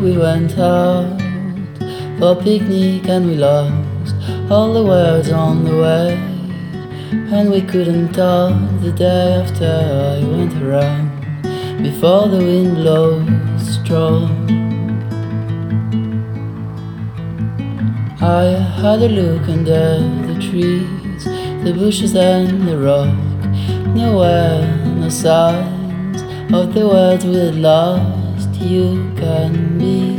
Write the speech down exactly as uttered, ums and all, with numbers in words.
we went out for a picnic and we lost all the words on the way, and we couldn't talk the day after. I went around before the wind blows strong. I had a look under the trees, the bushes and the rock. Nowhere, no signs of the words we had lost. You can be